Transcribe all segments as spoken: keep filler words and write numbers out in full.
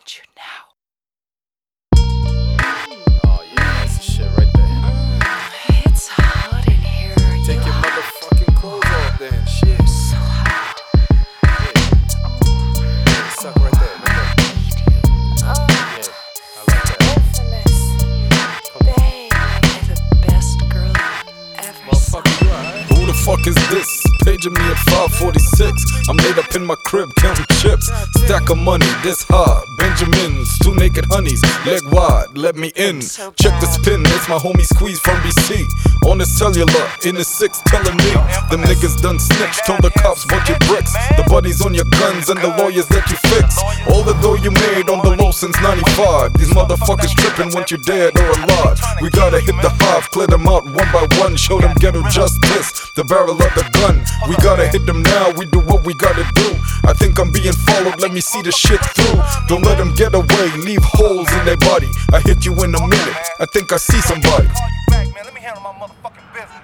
find you now. Oh yeah, that's the shit right there. Mm, it's hot in here. Take you your hot? motherfucking clothes off then, shit. So hot. Yeah. Suck right there, right there. Oh, Yeah, I like that. infamous. Come on. Babe, you're the best girl I've ever seen. Motherfucker, you alright? Who the fuck is this? Paging me at five forty-six. I'm laid up in my crib counting chips. Stack of money this high. Benjamins, two naked honeys, leg wide, let me in. Check the spin, it's my homie Squeeze from B C. On the cellular, in the six, telling me them niggas done snitched. Told the cops bunch your bricks. The buddies on your guns and the lawyers that you fix. All the dough you made on the low since ninety-five. These motherfuckers tripping once you're dead or alive. We gotta hit the hive, clear them out one by one. Show them ghetto justice, the barrel of the gun. We gotta hit them now, we do what we gotta do. I think I'm being followed, let me see the shit through. Don't let them get away, leave holes in their body. I hit you in a minute, I think I see somebody. Call you back, man. Let me handle my motherfucking business.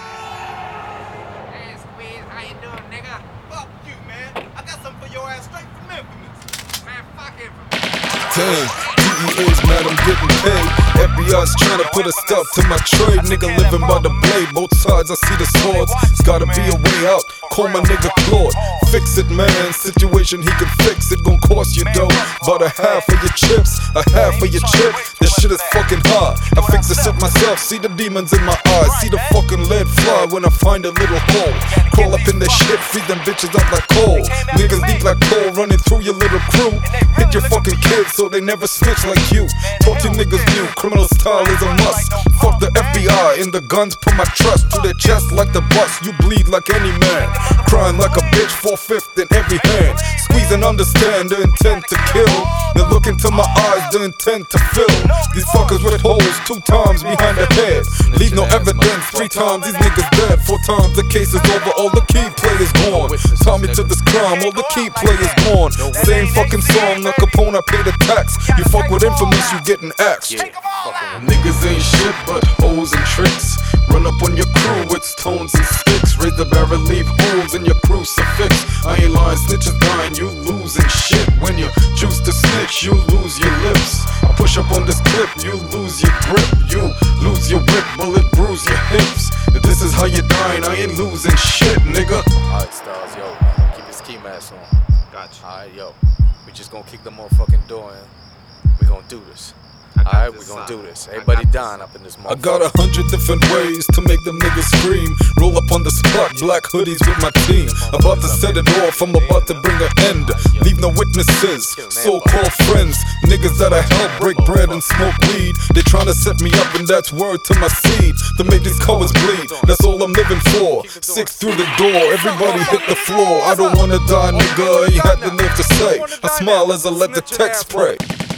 Hey, Squeeze, how you doing, nigga? Fuck you, man. I got something for your ass straight from Memphis. Man, fuck him. Damn, D E A's mad I'm getting paid. F B I's tryna put a stop to my trade. Nigga living by the blade, both sides I see the swords. It's gotta be a way out, call my nigga Claude. Fix it, man, situation he can fix. It gon' cost you dough, about a half of your chips, a half of your chip. This shit is fucking hard. I fix this up myself, see the demons in my eyes. See the fucking lead fly when I find a little hole. Crawl up in their shit, feed them bitches up like coal. Niggas deep like coal running through your little crew. Hit your fucking kids so they never snitch like you. Taught you niggas new, criminal style is a must. Fuck the F B I in the guns, put my trust through their chest like the bus. You bleed like any man, crying like a bitch, four-fifth in every hand. Squeeze and understand the intent to kill. Then look into my eyes, the intent to fill. These fuckers with holes two times behind the head. Leave no evidence, three times these niggas dead. Four times the case is over, all the key players gone. Tommy to this crime, all the key players gone. Same fucking song, Al Capone, I pay the tax. You fuck with infamous, you getting axed. Yeah, fucking Niggas ain't shit but hoes and tricks. Run up on your crew with stones and sticks. Raise the barrel, leave holes in your crucifix. I ain't lying, snitches dying, you losing shit. When you choose to snitch, you lose your lips. I push up on this clip, you lose your grip. You lose your whip, bullet bruise your hips. If this is how you dying, I ain't losing shit, nigga. Alright, Stars, yo, keep your ski mask on. Gotcha. Alright, yo, we just gonna kick the motherfucking door in. We gonna do this. Alright, we gonna do this. Everybody dying up in this motherfucker. I got a hundred different ways to make them niggas scream. Roll up on the spot, black hoodies with my team. About to set it off, I'm about to bring an end. Leave no witnesses, so-called friends. Niggas that I help break bread and smoke weed. They tryna set me up and that's word to my seed. To make these colors bleed, that's all I'm living for. Six through the door, everybody hit the floor. I don't wanna die, nigga, you had the nerve to say. I smile as I let the text spray.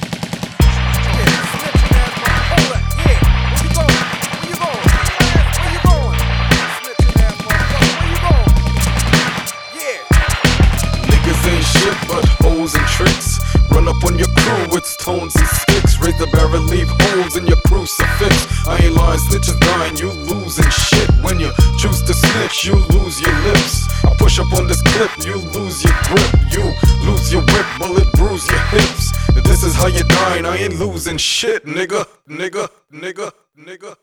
Shit but hoes and tricks. Run up on your crew with stones and sticks. Raise the barrel, leave holes in your crucifix. I ain't lying, snitches dying, you losing shit. When you choose to snitch, you lose your lips. I push up on this clip, you lose your grip. You lose your whip, bullet bruise your hips. If this is how you dying, I ain't losing shit, nigga, nigga, nigga, nigga.